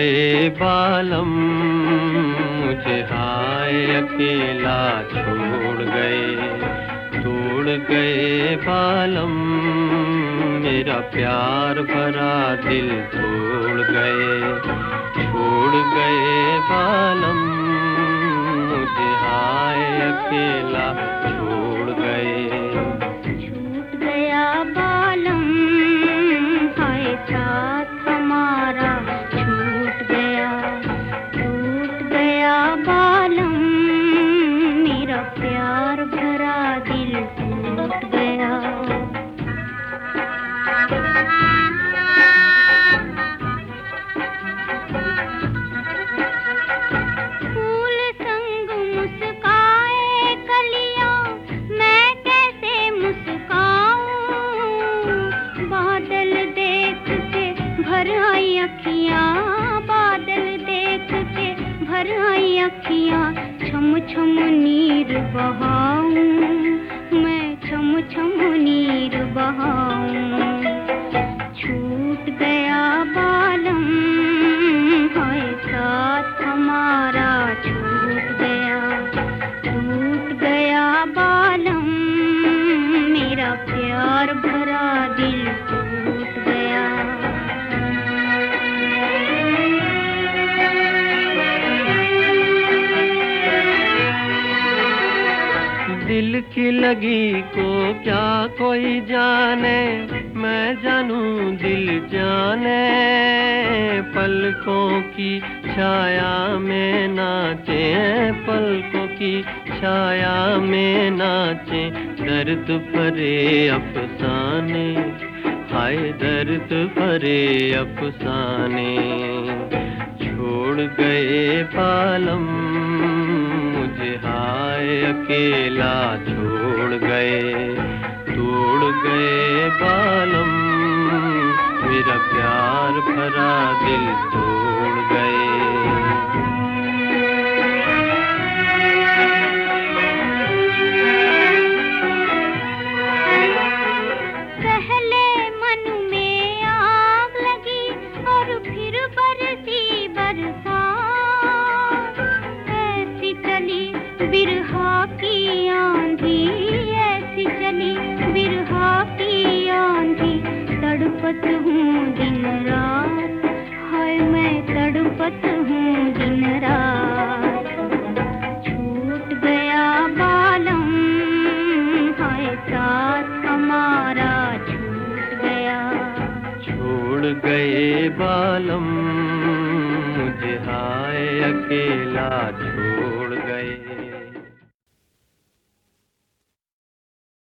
गए बालम, मुझे हाय अकेला छोड़ गए। तोड़ गए बालम, मेरा प्यार भरा दिल तोड़ गए। छोड़ गए बालम, मुझे हाय अकेला छोड़ गए। छूट गया बालम, हाय साथ हमारा छूट गया। टूट गया बालम, मेरा प्यार भरा दिल टूट गया। फूल संग मुस्काए कलियां, मैं कैसे मुस्काऊं। बादल देख के भर आई अखियां, बादल देख के भर आई अखियां। छम छम नीर बहाऊं, मैं छम छम नीर बहाऊं। छूट गया बालम, हाय साथ हमारा छूट गया। टूट गया बालम, मेरा प्यार भरा दिल टूट गया। दिल की लगी को क्या कोई जाने, मैं जानूं दिल जाने। पलकों की छाया में नाचे, पलकों की छाया में नाचे। दर्द भरे अफसाने, हाय दर्द भरे अफसाने। छोड़ गए बालम, मुझे हाय अकेला छोड़ गए। तोड़ गए बालम, मेरा प्यार भरा दिल तोड़ गए। पहले मन में आग लगी और फिर बरसी बरसात। ऐसी चली बिरहा की आंधी, ऐसी चली बिरहा की आंधी। तड़पत हूँ दिन रात, हाय मैं तड़पत हूँ दिन रात। छूट गया बालम, हाय साथ हमारा छूट गया। छोड़ गए बालम, मुझे हाय अकेला छोड़